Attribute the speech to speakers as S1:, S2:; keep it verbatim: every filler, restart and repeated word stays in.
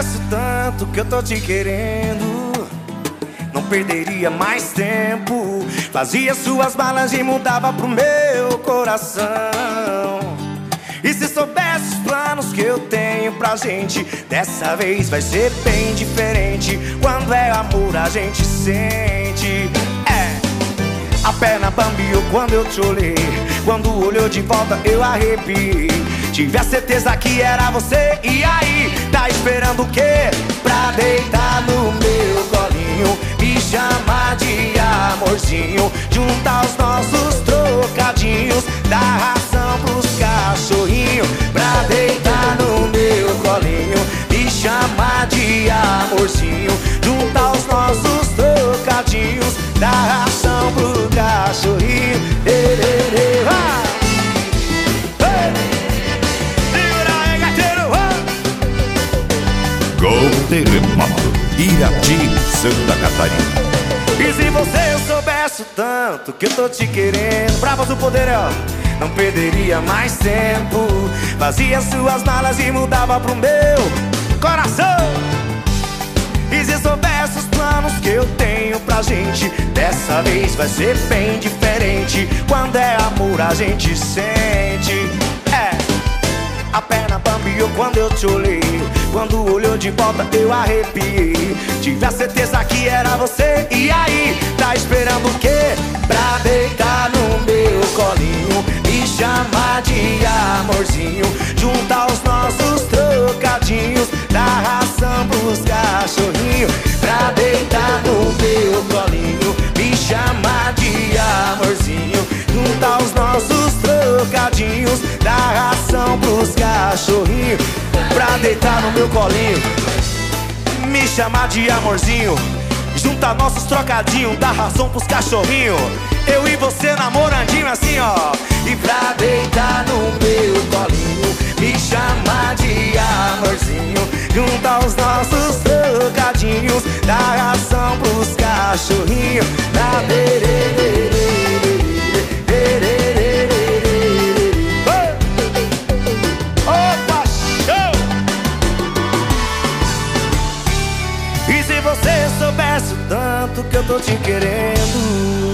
S1: soubesse o tanto que eu tô te querendo, não perderia mais tempo. Fazia suas malas e mudava pro meu coração. E se soubesse os planos que eu tenho pra gente, dessa vez vai ser bem diferente. Quando é amor a gente sente. É, a perna bambiou quando eu te olhei, quando olhou de volta eu arrepiei. Tive a certeza que era você, e aí? Tá esperando o quê? Pra deitar no meu colinho, me chamar de amorzinho, juntar os nossos trocadinhos, dar ração pros cachorrinhos. Pra deitar no meu colinho, me chamar de amorzinho, juntar os nossos trocadinhos, dar ração pro cachorrinho. Ei, ei, ei, ah!
S2: Gol Terremoto, Irati, Santa Catarina.
S1: E se você soubesse o tanto que eu tô te querendo, pra voz do poder, ó, não perderia mais tempo. Fazia suas malas e mudava pro meu coração. E se soubesse os planos que eu tenho pra gente, dessa vez vai ser bem diferente. Quando é amor a gente sente. É, a perna bambiou quando eu te olhei, quando olhou de volta eu arrepiei. Tive a certeza que era você, e aí? Tá esperando o quê? Pra deitar no meu colinho, me chamar de amorzinho, juntar os nossos trocadinhos, dar ração pros cachorrinhos. Pra deitar no meu colinho, me chamar de amorzinho, juntar os nossos trocadinhos, dar ração pros cachorrinhos. Pra deitar no meu colinho, me chamar de amorzinho, juntar nossos trocadinhos, dar ração pros cachorrinhos. Eu e você namorandinho assim, ó. E pra deitar no meu colinho, me chamar de amorzinho, juntar os nossos trocadinhos, dar ração pros cachorrinhos. Pra e se você soubesse o tanto que eu tô te querendo,